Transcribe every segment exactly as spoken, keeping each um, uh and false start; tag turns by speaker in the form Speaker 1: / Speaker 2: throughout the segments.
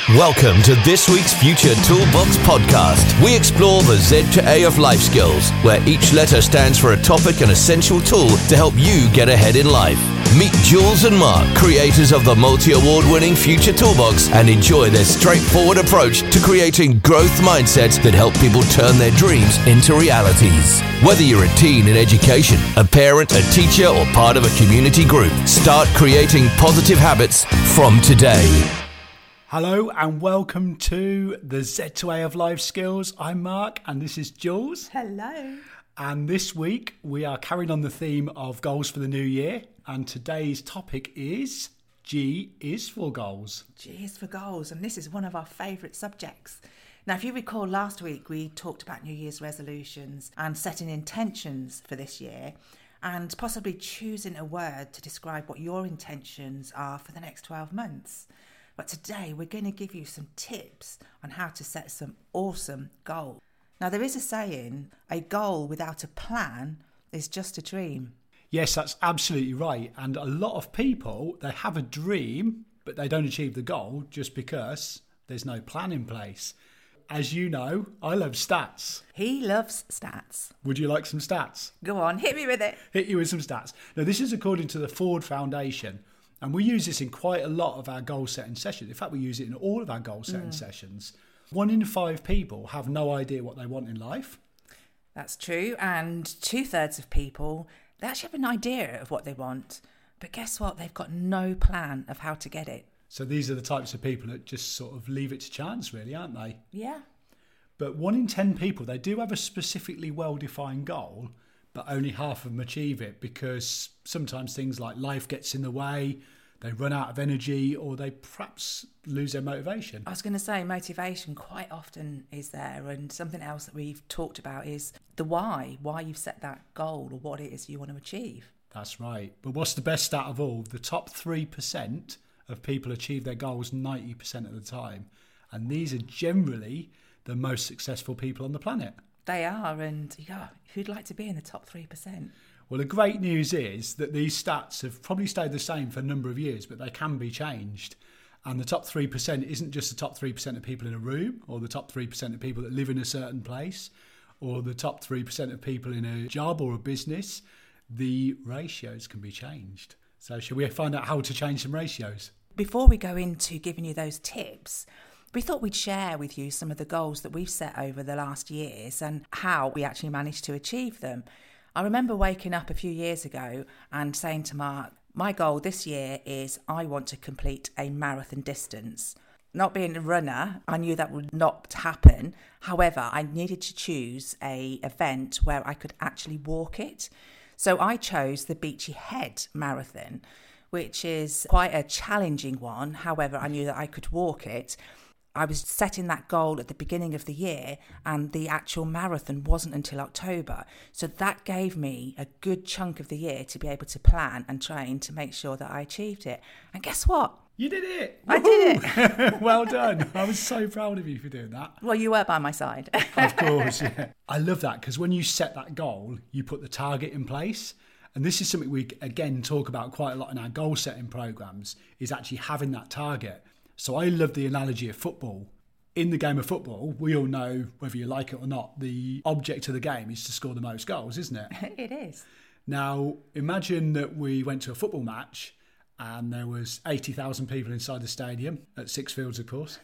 Speaker 1: Welcome to this week's Future Toolbox podcast. We explore the Z to A of life skills, where each letter stands for a topic and essential tool to help you get ahead in life. Meet Jules and Mark, creators of the multi-award winning Future Toolbox, and enjoy their straightforward approach to creating growth mindsets that help people turn their dreams into realities. Whether you're a teen in education, a parent, a teacher, or part of a community group, start creating positive habits from today.
Speaker 2: Hello and welcome to the Z to A of Life Skills. I'm Mark and this is Jules.
Speaker 3: Hello.
Speaker 2: And this week we are carrying on the theme of goals for the new year. And today's topic is G is for goals.
Speaker 3: G is for goals. And this is one of our favourite subjects. Now, if you recall last week, we talked about New Year's resolutions and setting intentions for this year and possibly choosing a word to describe what your intentions are for the next twelve months. But today we're going to give you some tips on how to set some awesome goals. Now, there is a saying, a goal without a plan is just a dream.
Speaker 2: Yes, that's absolutely right. And a lot of people, they have a dream, but they don't achieve the goal just because there's no plan in place. As you know, I love stats.
Speaker 3: He loves stats.
Speaker 2: Would you like some stats?
Speaker 3: Go on, hit me with it.
Speaker 2: Hit you with some stats. Now, this is according to the Ford Foundation. And we use this in quite a lot of our goal setting sessions. In fact, we use it in all of our goal setting mm. sessions. One in five people have no idea what they want in life.
Speaker 3: That's true. And two thirds of people, they actually have an idea of what they want. But guess what? They've got no plan of how to get it.
Speaker 2: So these are the types of people that just sort of leave it to chance, really, aren't they?
Speaker 3: Yeah.
Speaker 2: But one in ten people, they do have a specifically well-defined goal, but only half of them achieve it because sometimes things like life gets in the way, they run out of energy, or they perhaps lose their motivation.
Speaker 3: I was going to say motivation quite often is there, and something else that we've talked about is the why, why you've set that goal or what it is you want to achieve.
Speaker 2: That's right. But what's the best stat of all? The top three percent of people achieve their goals ninety percent of the time. And these are generally the most successful people on the planet.
Speaker 3: They are, and yeah, who'd like to be in the top three percent?
Speaker 2: Well, the great news is that these stats have probably stayed the same for a number of years, but they can be changed. And the top three percent isn't just the top three percent of people in a room, or the top three percent of people that live in a certain place, or the top three percent of people in a job or a business. The ratios can be changed. So shall we find out how to change some ratios?
Speaker 3: Before we go into giving you those tips, we thought we'd share with you some of the goals that we've set over the last years and how we actually managed to achieve them. I remember waking up a few years ago and saying to Mark, my goal this year is I want to complete a marathon distance. Not being a runner, I knew that would not happen. However, I needed to choose a event where I could actually walk it. So I chose the Beachy Head Marathon, which is quite a challenging one. However, I knew that I could walk it. I was setting that goal at the beginning of the year and the actual marathon wasn't until October. So that gave me a good chunk of the year to be able to plan and train to make sure that I achieved it. And guess what?
Speaker 2: You did it.
Speaker 3: I did it.
Speaker 2: Well done. I was so proud of you for doing that.
Speaker 3: Well, you were by my side.
Speaker 2: Of course, yeah. I love that because when you set that goal, you put the target in place. And this is something we, again, talk about quite a lot in our goal setting programs, is actually having that target. So I love the analogy of football. In the game of football, we all know, whether you like it or not, the object of the game is to score the most goals, isn't it?
Speaker 3: It is. Now,
Speaker 2: imagine that we went to a football match and there was eighty thousand people inside the stadium, at Six Fields, of course.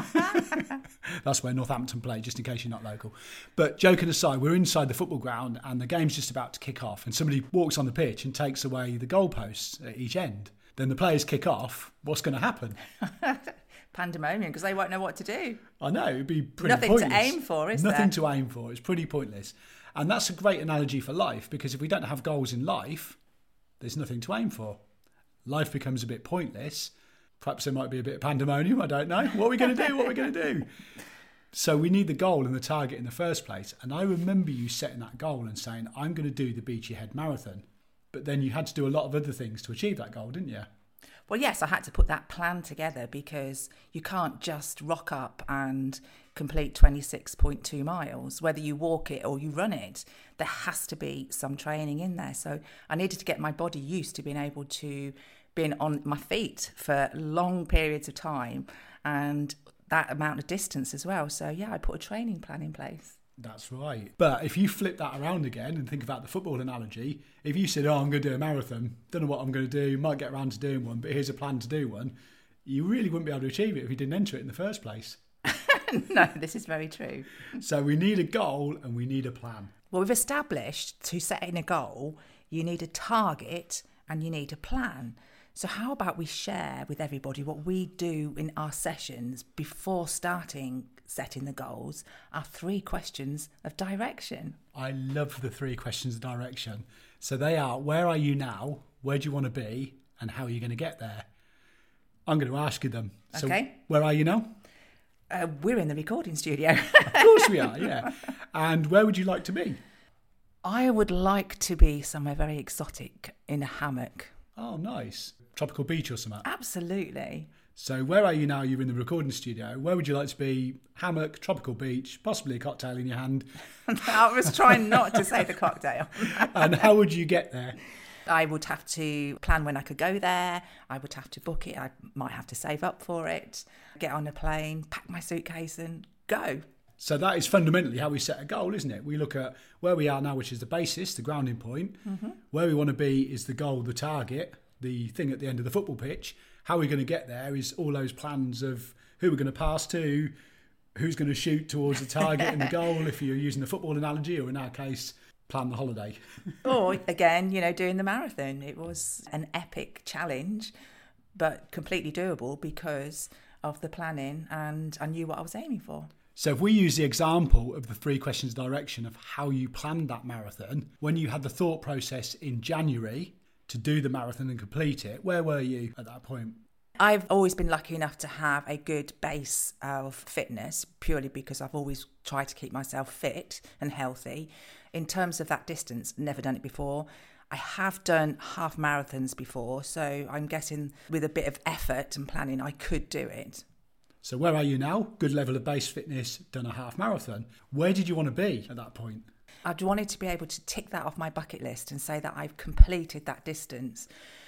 Speaker 2: That's where Northampton play, just in case you're not local. But joking aside, we're inside the football ground and the game's just about to kick off and somebody walks on the pitch and takes away the goalposts at each end. Then the players kick off. What's going to happen?
Speaker 3: Pandemonium, because they won't know what to do.
Speaker 2: I know, it'd be pretty
Speaker 3: Nothing
Speaker 2: pointless.
Speaker 3: Nothing to aim for, is there?
Speaker 2: Nothing to aim for. It's pretty pointless. And that's a great analogy for life, because if we don't have goals in life, there's nothing to aim for. Life becomes a bit pointless. Perhaps there might be a bit of pandemonium, I don't know. What are we going to do? What are we going to do? So we need the goal and the target in the first place. And I remember you setting that goal and saying, I'm going to do the Beachy Head Marathon. But then you had to do a lot of other things to achieve that goal, didn't you?
Speaker 3: Well, yes, I had to put that plan together because you can't just rock up and complete twenty-six point two miles. Whether you walk it or you run it, there has to be some training in there. So I needed to get my body used to being able to being on my feet for long periods of time and that amount of distance as well. So yeah, I put a training plan in place.
Speaker 2: That's right. But if you flip that around again and think about the football analogy, if you said, oh, I'm going to do a marathon, don't know what I'm going to do, might get around to doing one, but here's a plan to do one, you really wouldn't be able to achieve it if you didn't enter it in the first place.
Speaker 3: No, this is very true.
Speaker 2: So we need a goal and we need a plan.
Speaker 3: Well, we've established to setting a goal, you need a target and you need a plan. So how about we share with everybody what we do in our sessions before starting setting the goals, our three questions of direction.
Speaker 2: I love the three questions of direction. So they are, where are you now? Where do you want to be? And how are you going to get there? I'm going to ask you them. So
Speaker 3: okay.
Speaker 2: Where are you now?
Speaker 3: Uh, we're in the recording studio.
Speaker 2: Of course we are, yeah. And where would you like to be?
Speaker 3: I would like to be somewhere very exotic in a hammock.
Speaker 2: Oh, nice. Tropical beach or something?
Speaker 3: Absolutely.
Speaker 2: So where are you now? You're in the recording studio. Where would you like to be? Hammock, tropical beach, possibly a cocktail in your hand.
Speaker 3: I was trying not to say the cocktail.
Speaker 2: And how would you get there?
Speaker 3: I would have to plan when I could go there. I would have to book it. I might have to save up for it, get on a plane, pack my suitcase and go.
Speaker 2: So that is fundamentally how we set a goal, isn't it? We look at where we are now, which is the basis, the grounding point. Mm-hmm. Where we want to be is the goal, the target, the thing at the end of the football pitch. How we're going to get there is all those plans of who we're going to pass to, who's going to shoot towards the target and the goal, if you're using the football analogy, or in our case, plan the holiday.
Speaker 3: Or again, you know, doing the marathon. It was an epic challenge, but completely doable because of the planning, and I knew what I was aiming for.
Speaker 2: So if we use the example of the three questions direction of how you planned that marathon, when you had the thought process in January to do the marathon and complete it, where were you at that point?
Speaker 3: I've always been lucky enough to have a good base of fitness, purely because I've always tried to keep myself fit and healthy. In terms of that distance, never done it before. I have done half marathons before, so I'm guessing with a bit of effort and planning, I could do it.
Speaker 2: So where are you now? Good level of base fitness, done a half marathon. Where did you want to be at that point?
Speaker 3: I'd wanted to be able to tick that off my bucket list and say that I've completed that distance.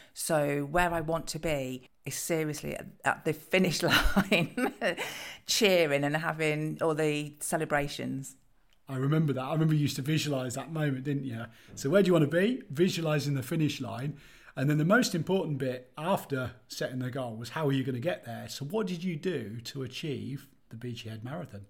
Speaker 3: So where I want to be is seriously at, at the finish line, cheering and having all the celebrations.
Speaker 2: I remember that. I remember you used to visualise that moment, didn't you? So where do you want to be? Visualising the finish line. And then the most important bit after setting the goal was how are you going to get there? So what did you do to achieve the Beachy Head Marathon?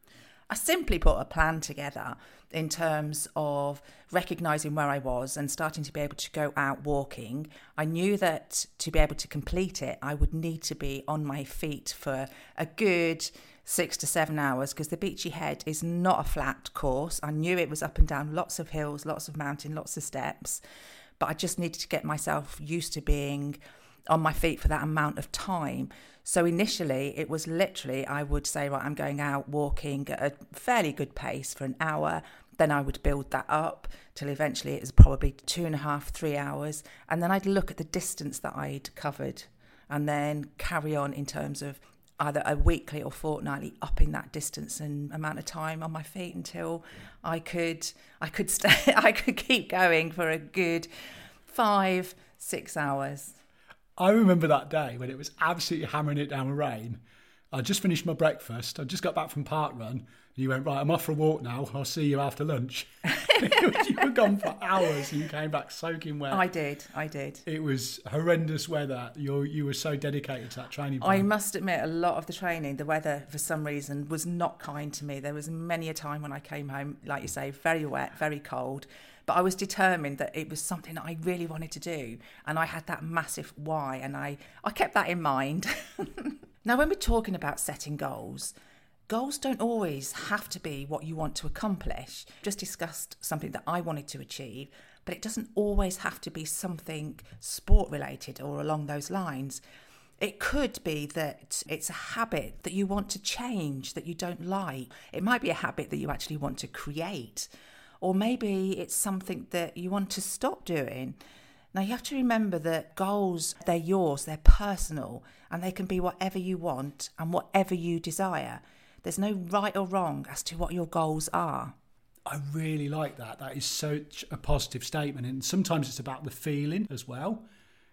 Speaker 3: I simply put a plan together in terms of recognising where I was and starting to be able to go out walking. I knew that to be able to complete it, I would need to be on my feet for a good six to seven hours because the Beachy Head is not a flat course. I knew it was up and down, lots of hills, lots of mountain, lots of steps. But I just needed to get myself used to being on my feet for that amount of time. So initially it was literally, I would say, right, I'm going out walking at a fairly good pace for an hour. Then I would build that up till eventually it was probably two and a half, three hours. And then I'd look at the distance that I'd covered and then carry on in terms of either a weekly or fortnightly upping that distance and amount of time on my feet until I could I could stay I could keep going for a good five, six hours.
Speaker 2: I remember that day when it was absolutely hammering it down with rain. I just finished my breakfast. I just got back from Park Run. And you went, right, I'm off for a walk now. I'll see you after lunch. You were gone for hours and you came back soaking wet.
Speaker 3: I did, I did.
Speaker 2: It was horrendous weather. You you were so dedicated to that training plan.
Speaker 3: I must admit, a lot of the training, the weather, for some reason, was not kind to me. There was many a time when I came home, like you say, very wet, very cold. But I was determined that it was something that I really wanted to do. And I had that massive why, and I, I kept that in mind. Now, when we're talking about setting goals, goals don't always have to be what you want to accomplish. Just discussed something that I wanted to achieve, but it doesn't always have to be something sport related or along those lines. It could be that it's a habit that you want to change, that you don't like. It might be a habit that you actually want to create. Or maybe it's something that you want to stop doing. Now, you have to remember that goals, they're yours, they're personal, and they can be whatever you want and whatever you desire. There's no right or wrong as to what your goals are.
Speaker 2: I really like that. That is such a positive statement. And sometimes it's about the feeling as well.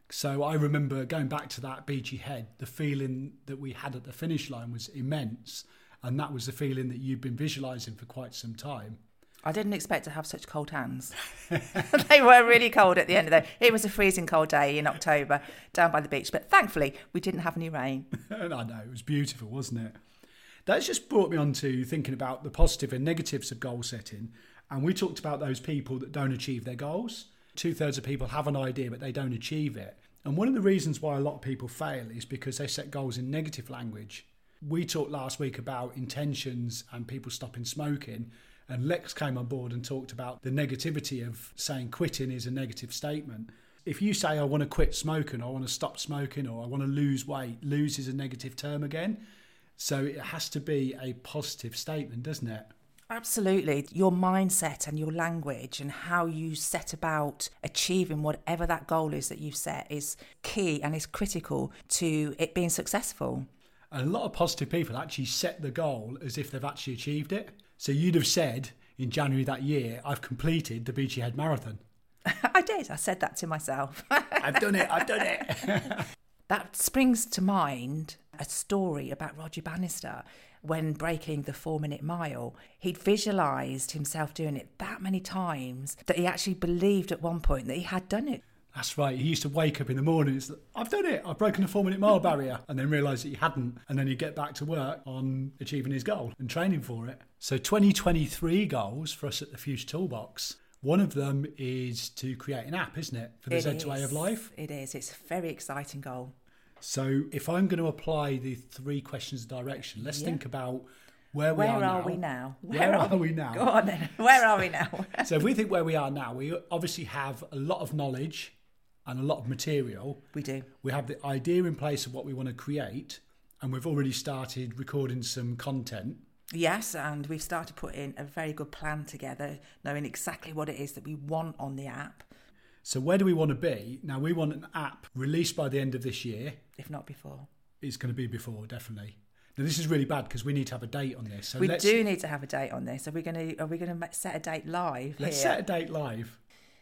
Speaker 2: So I remember going back to that Beachy Head, the feeling that we had at the finish line was immense. And that was the feeling that you'd been visualising for quite some time.
Speaker 3: I didn't expect to have such cold hands. They were really cold at the end of the day. It was a freezing cold day in October down by the beach, but thankfully we didn't have any rain.
Speaker 2: And I know, it was beautiful, wasn't it? That's just brought me on to thinking about the positive and negatives of goal setting. And we talked about those people that don't achieve their goals. Two thirds of people have an idea, but they don't achieve it. And one of the reasons why a lot of people fail is because they set goals in negative language. We talked last week about intentions and people stopping smoking. And Lex came on board and talked about the negativity of saying quitting is a negative statement. If you say, I want to quit smoking, or I want to stop smoking, or I want to lose weight, lose is a negative term again. So it has to be a positive statement, doesn't it?
Speaker 3: Absolutely. Your mindset and your language and how you set about achieving whatever that goal is that you've set is key and is critical to it being successful.
Speaker 2: And a lot of positive people actually set the goal as if they've actually achieved it. So you'd have said in January that year, I've completed the Beachy Head Marathon.
Speaker 3: I did. I said that to myself.
Speaker 2: I've done it. I've done it.
Speaker 3: That springs to mind a story about Roger Bannister when breaking the four-minute mile. He'd visualised himself doing it that many times that he actually believed at one point that he had done it.
Speaker 2: That's right. He used to wake up in the morning, it's like, I've done it, I've broken the four-minute mile barrier, and then realise that he hadn't. And then he'd get back to work on achieving his goal and training for it. So twenty twenty-three goals for us at the Future Toolbox. One of them is to create an app, isn't it, for the Z two A of life?
Speaker 3: It is. It's a very exciting goal.
Speaker 2: So if I'm going to apply the three questions of direction, let's
Speaker 3: yeah.
Speaker 2: think about where we
Speaker 3: where
Speaker 2: are,
Speaker 3: are
Speaker 2: now.
Speaker 3: we now?
Speaker 2: Where, where are, are we now?
Speaker 3: Go on then. Where are we now?
Speaker 2: So if we think where we are now, we obviously have a lot of knowledge and a lot of material.
Speaker 3: We do.
Speaker 2: We have the idea in place of what we want to create, and we've already started recording some content.
Speaker 3: Yes, and we've started putting a very good plan together, knowing exactly what it is that we want on the app.
Speaker 2: So where do we want to be? Now, we want an app released by the end of this year.
Speaker 3: If not before.
Speaker 2: It's going to be before, definitely. Now, this is really bad because we need to have a date on this. So
Speaker 3: we
Speaker 2: let's,
Speaker 3: do need to have a date on this. Are we going to, are we going to set a date live
Speaker 2: Let's
Speaker 3: here?
Speaker 2: set a date live.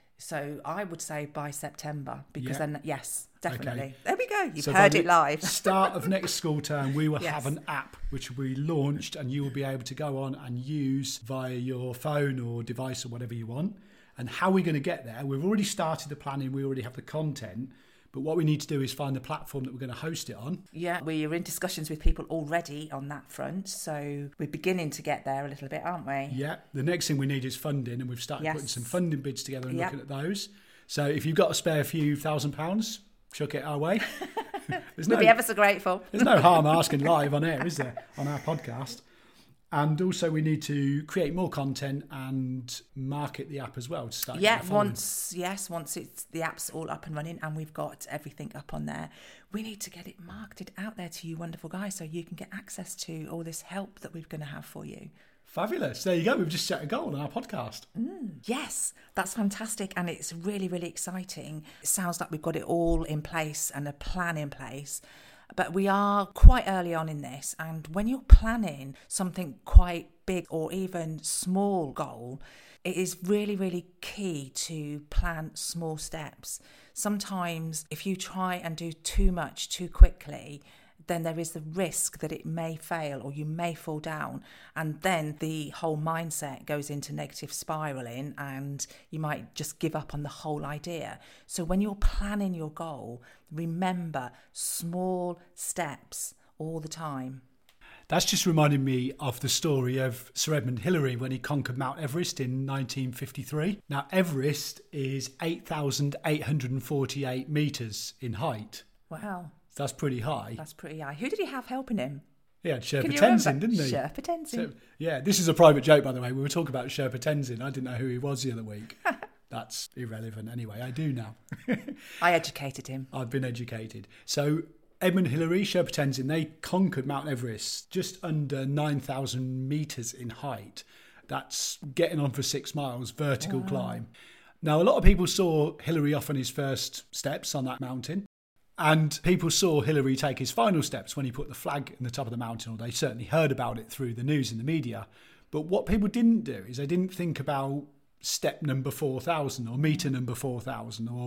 Speaker 3: So I would say by September, because
Speaker 2: yeah.
Speaker 3: then, yes, definitely.
Speaker 2: Okay.
Speaker 3: There we go. You've
Speaker 2: so
Speaker 3: heard it live.
Speaker 2: Start of next school term, we will
Speaker 3: yes.
Speaker 2: have an app which will be launched and you will be able to go on and use via your phone or device or whatever you want. And how we're going to get there, we've already started the planning, we already have the content. But what we need to do is find the platform that we're going to host it on.
Speaker 3: Yeah, we are in discussions with people already on that front. So we're beginning to get there a little bit, aren't we?
Speaker 2: Yeah. The next thing we need is funding, and we've started
Speaker 3: yes.
Speaker 2: putting some funding bids together and
Speaker 3: yep.
Speaker 2: looking at those. So if you've got a spare few thousand pounds, chuck it our way.
Speaker 3: We'll no, be ever so grateful.
Speaker 2: There's no harm asking live on air, is there, on our podcast? And also we need to create more content and market the app as well to start.
Speaker 3: Yeah, once yes, once it's the app's all up and running and we've got everything up on there, we need to get it marketed out there to you wonderful guys so you can get access to all this help that we're going to have for you.
Speaker 2: Fabulous. There you go. We've just set a goal on our podcast.
Speaker 3: Mm, yes, that's fantastic. And it's really, really exciting. It sounds like we've got it all in place and a plan in place. But we are quite early on in this, and when you're planning something quite big or even small goal, it is really, really key to plan small steps. Sometimes if you try and do too much too quickly, then there is the risk that it may fail or you may fall down, and then the whole mindset goes into negative spiraling and you might just give up on the whole idea. So when you're planning your goal, remember small steps all the time.
Speaker 2: That's just reminding me of the story of Sir Edmund Hillary when he conquered Mount Everest in nineteen fifty-three. Now, Everest is eight thousand eight hundred forty-eight metres in height.
Speaker 3: Wow.
Speaker 2: That's pretty high.
Speaker 3: That's pretty high. Who did he have helping him?
Speaker 2: He had Sherpa Tenzin, didn't he?
Speaker 3: Sherpa Tenzin.
Speaker 2: So, yeah, this is a private joke, by the way. We were talking about Sherpa Tenzin. I didn't know who he was the other week. That's irrelevant anyway. I do now.
Speaker 3: I educated him.
Speaker 2: I've been educated. So Edmund Hillary, Sherpa Tenzin, they conquered Mount Everest just under nine thousand metres in height. That's getting on for six miles, vertical wow. climb. Now, a lot of people saw Hillary off on his first steps on that mountain. And people saw Hillary take his final steps when he put the flag in the top of the mountain, or they certainly heard about it through the news and the media. But what people didn't do is they didn't think about step number four thousand or metre number four thousand or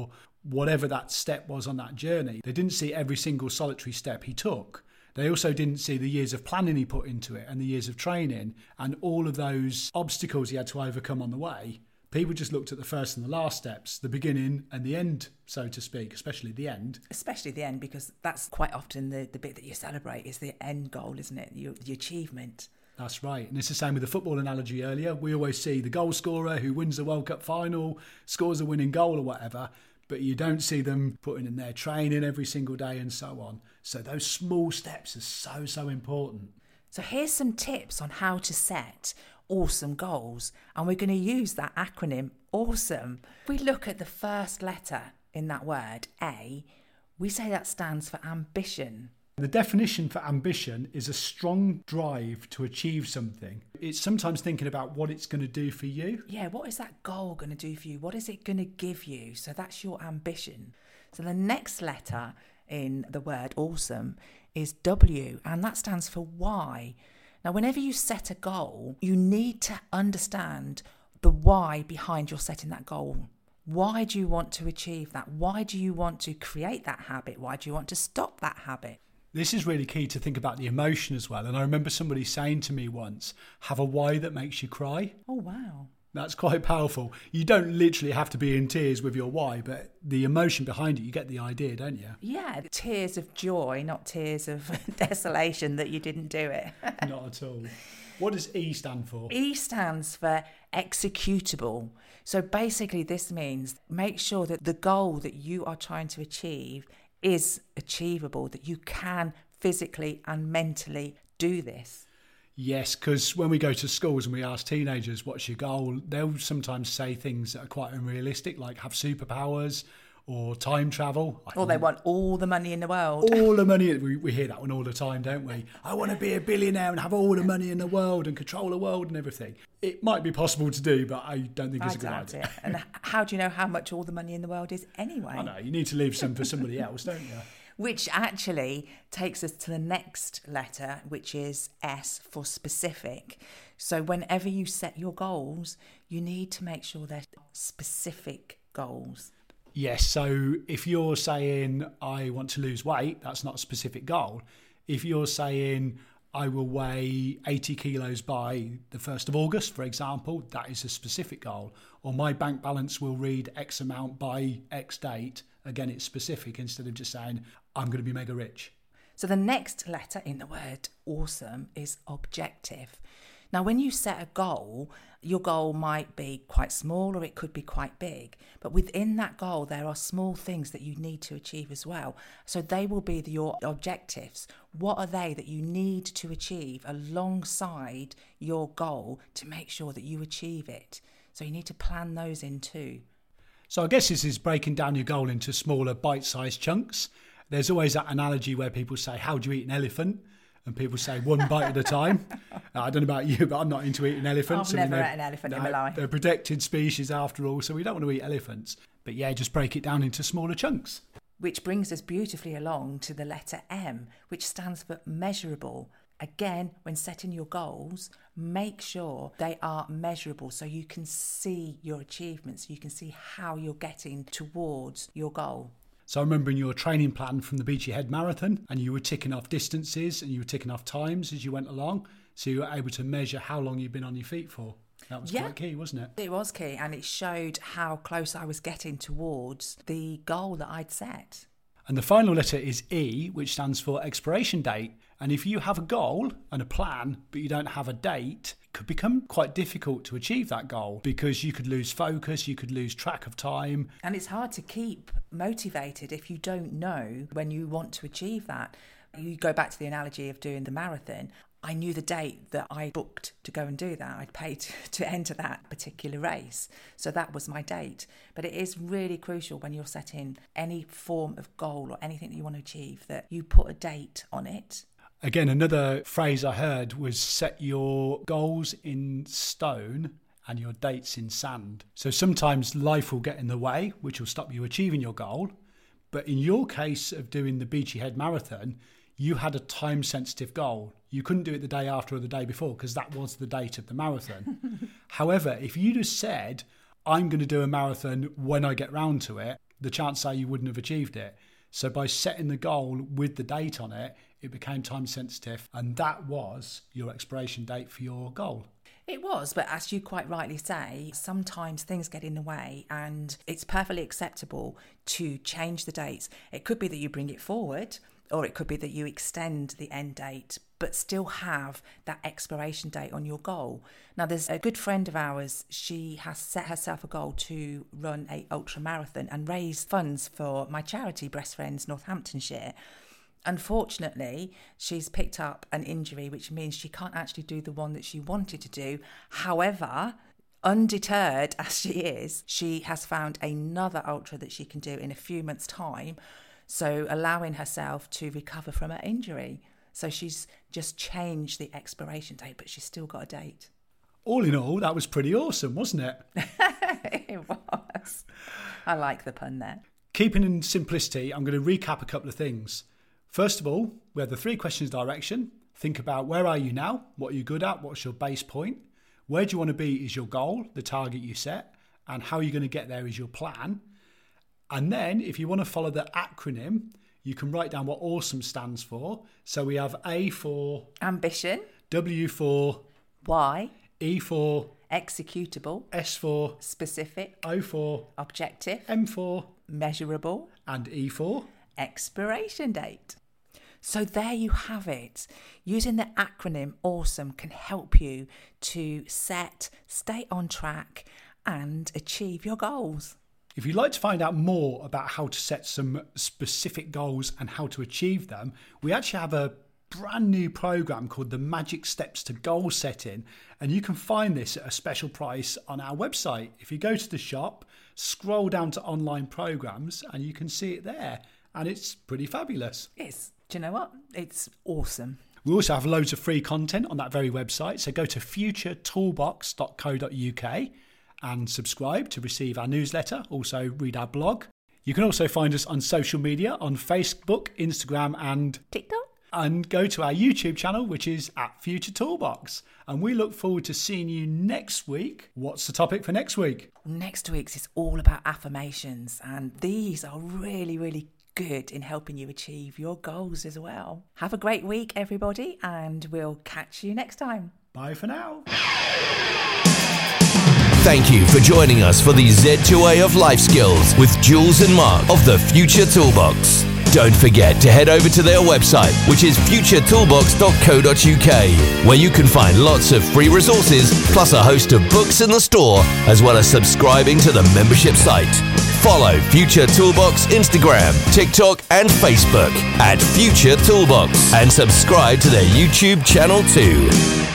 Speaker 2: whatever that step was on that journey. They didn't see every single solitary step he took. They also didn't see the years of planning he put into it and the years of training and all of those obstacles he had to overcome on the way. People just looked at the first and the last steps, the beginning and the end, so to speak, especially the end.
Speaker 3: Especially the end, because that's quite often the, the bit that you celebrate is the end goal, isn't it? Your, the achievement.
Speaker 2: That's right. And it's the same with the football analogy earlier. We always see the goal scorer who wins the World Cup final, scores a winning goal or whatever, but you don't see them putting in their training every single day and so on. So those small steps are so, so important.
Speaker 3: So here's some tips on how to set awesome goals. And we're going to use that acronym, AWESOME. If we look at the first letter in that word, A, we say that stands for ambition.
Speaker 2: The definition for ambition is a strong drive to achieve something. It's sometimes thinking about what it's going to do for you.
Speaker 3: Yeah, what is that goal going to do for you? What is it going to give you? So that's your ambition. So the next letter in the word awesome is W, and that stands for why. Now, whenever you set a goal, you need to understand the why behind your setting that goal. Why do you want to achieve that? Why do you want to create that habit? Why do you want to stop that habit?
Speaker 2: This is really key to think about the emotion as well. And I remember somebody saying to me once, have a why that makes you cry.
Speaker 3: Oh, wow.
Speaker 2: That's quite powerful. You don't literally have to be in tears with your why, but the emotion behind it, you get the idea, don't you?
Speaker 3: Yeah, tears of joy, not tears of desolation that you didn't do it.
Speaker 2: Not at all. What does E stand for?
Speaker 3: E stands for executable. So basically this means make sure that the goal that you are trying to achieve is achievable, that you can physically and mentally do this.
Speaker 2: Yes, because when we go to schools and we ask teenagers, what's your goal? They'll sometimes say things that are quite unrealistic, like have superpowers or time travel.
Speaker 3: Or they want all the money in the world.
Speaker 2: All the money. We, we hear that one all the time, don't we? I want to be a billionaire and have all the money in the world and control the world and everything. It might be possible to do, but I don't think it's
Speaker 3: I
Speaker 2: a good
Speaker 3: doubt
Speaker 2: idea.
Speaker 3: It. And how do you know how much all the money in the world is anyway?
Speaker 2: I know, you need to leave some for somebody else, don't you?
Speaker 3: Which actually takes us to the next letter, which is S for specific. So whenever you set your goals, you need to make sure they're specific goals.
Speaker 2: Yes, so if you're saying, I want to lose weight, that's not a specific goal. If you're saying, I will weigh eighty kilos by the first of August, for example, that is a specific goal. Or my bank balance will read X amount by X date. Again, it's specific instead of just saying, I'm going to be mega rich.
Speaker 3: So the next letter in the word awesome is objective. Now, when you set a goal, your goal might be quite small or it could be quite big. But within that goal, there are small things that you need to achieve as well. So they will be the, your objectives. What are they that you need to achieve alongside your goal to make sure that you achieve it? So you need to plan those in too.
Speaker 2: So I guess this is breaking down your goal into smaller bite-sized chunks. There's always that analogy where people say, how do you eat an elephant? And people say one bite at a time. Uh, I don't know about you, but I'm not into eating elephants.
Speaker 3: I've
Speaker 2: I mean,
Speaker 3: never ate an elephant
Speaker 2: no,
Speaker 3: in my life.
Speaker 2: They're a protected species after all, so we don't want to eat elephants. But yeah, just break it down into smaller chunks.
Speaker 3: Which brings us beautifully along to the letter M, which stands for measurable. Again, when setting your goals, make sure they are measurable so you can see your achievements, you can see how you're getting towards your goal.
Speaker 2: So I remember in your training plan from the Beachy Head Marathon, and you were ticking off distances and you were ticking off times as you went along. So you were able to measure how long you'd been on your feet for. That was
Speaker 3: yeah,
Speaker 2: quite key, wasn't it?
Speaker 3: It was key, and it showed how close I was getting towards the goal that I'd set.
Speaker 2: And the final letter is E, which stands for expiration date. And if you have a goal and a plan, but you don't have a date, it could become quite difficult to achieve that goal because you could lose focus, you could lose track of time.
Speaker 3: And it's hard to keep motivated if you don't know when you want to achieve that. You go back to the analogy of doing the marathon. I knew the date that I booked to go and do that. I'd paid to enter that particular race. So that was my date. But it is really crucial when you're setting any form of goal or anything that you want to achieve that you put a date on it.
Speaker 2: Again, another phrase I heard was set your goals in stone and your dates in sand. So sometimes life will get in the way, which will stop you achieving your goal. But in your case of doing the Beachy Head Marathon, you had a time-sensitive goal. You couldn't do it the day after or the day before because that was the date of the marathon. However, if you just said, I'm going to do a marathon when I get round to it, the chances are you wouldn't have achieved it. So by setting the goal with the date on it, it became time sensitive, and that was your expiration date for your goal.
Speaker 3: It was, but as you quite rightly say, sometimes things get in the way, and it's perfectly acceptable to change the dates. It could be that you bring it forward, or it could be that you extend the end date, but still have that expiration date on your goal. Now, there's a good friend of ours. She has set herself a goal to run a ultra marathon and raise funds for my charity, Breast Friends Northamptonshire. Unfortunately, she's picked up an injury, which means she can't actually do the one that she wanted to do. However, undeterred as she is, she has found another ultra that she can do in a few months' time, so allowing herself to recover from her injury. So she's just changed the expiration date, but she's still got a date.
Speaker 2: All in all, that was pretty awesome, wasn't it?
Speaker 3: It was. I like the pun there.
Speaker 2: Keeping in simplicity, I'm going to recap a couple of things. First of all, we have the three questions direction. Think about where are you now? What are you good at? What's your base point? Where do you want to be is your goal, the target you set, and how you're going to get there is your plan. And then if you want to follow the acronym, you can write down what AWESOME stands for. So we have A for
Speaker 3: ambition,
Speaker 2: W for
Speaker 3: Y,
Speaker 2: E for
Speaker 3: executable,
Speaker 2: S for
Speaker 3: specific,
Speaker 2: O for
Speaker 3: objective,
Speaker 2: M for
Speaker 3: measurable,
Speaker 2: and E for
Speaker 3: expiration date. So there you have it. Using the acronym AWESOME can help you to set, stay on track and achieve your goals.
Speaker 2: If you'd like to find out more about how to set some specific goals and how to achieve them, we actually have a brand new program called the Magic Steps to Goal Setting, and you can find this at a special price on our website. If you go to the shop, scroll down to online programs and you can see it there, and it's pretty fabulous.
Speaker 3: It's, do you know what? It's awesome.
Speaker 2: We also have loads of free content on that very website, so go to future toolbox dot co dot uk and subscribe to receive our newsletter. Also read our blog. You can also find us on social media on Facebook, Instagram and
Speaker 3: TikTok.
Speaker 2: And go to our YouTube channel, which is at Future Toolbox. And we look forward to seeing you next week. What's the topic for next week?
Speaker 3: Next week's is all about affirmations, and these are really, really good in helping you achieve your goals as well. Have a great week, everybody, and we'll catch you next time.
Speaker 2: Bye for now.
Speaker 1: Thank you for joining us for the Z two A of Life Skills with Jules and Mark of the Future Toolbox. Don't forget to head over to their website, which is future toolbox dot co dot uk, where you can find lots of free resources, plus a host of books in the store, as well as subscribing to the membership site. Follow Future Toolbox Instagram, TikTok and Facebook at Future Toolbox, and subscribe to their YouTube channel too.